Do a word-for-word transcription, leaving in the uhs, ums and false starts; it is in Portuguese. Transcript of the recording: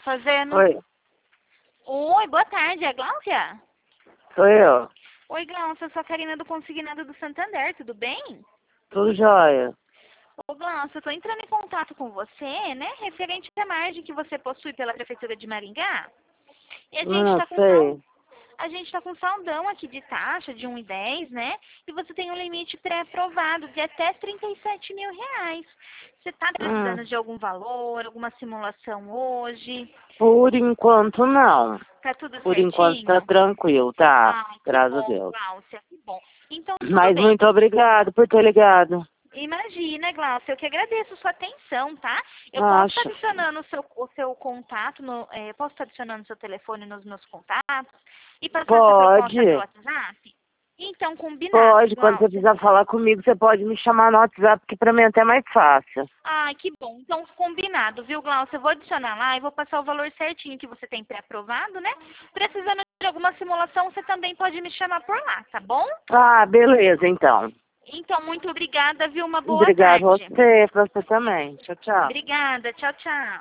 fazendo? Oi, Oi, boa tarde, é a Gláucia? sou eu. Oi, Gláucia, eu sou a Karina do Consignado do Santander, tudo bem? Tudo jóia. Ô, Gláucia, eu tô entrando em contato com você, né, referente à margem que você possui pela Prefeitura de Maringá. E a gente Não tá com sal... sei. a gente tá com saldão aqui de taxa de um e dez, né? E você tem um limite pré-aprovado de até trinta e sete mil reais. Você tá Hum, precisando de algum valor, alguma simulação hoje? por enquanto, não. Tá tudo Por enquanto tá certinho? tranquilo, tá? Ai, que Graças a bom, Deus. Gláucia, que bom. Então, tudo Mas bem. muito obrigado por ter ligado. Imagina, Gláucia, eu que agradeço sua atenção, tá? Eu posso estar Acho. adicionando o seu, o seu contato, no, eh, posso estar adicionando o seu telefone nos meus contatos e passando essa proposta pelo Pode. WhatsApp? Então, combinado, Pode. Quando você Gláucia. precisar falar comigo, você pode me chamar no WhatsApp, que pra mim é até mais fácil. Ai, que bom. Então, combinado, viu, Gláucia? Eu vou adicionar lá e vou passar o valor certinho que você tem pré-aprovado, né? Precisando de alguma simulação, você também pode me chamar por lá, tá bom? Ah, beleza, então. Então, muito obrigada, viu? Uma boa Obrigado a tarde. você, pra você também. Tchau, tchau. Obrigada. Tchau, tchau.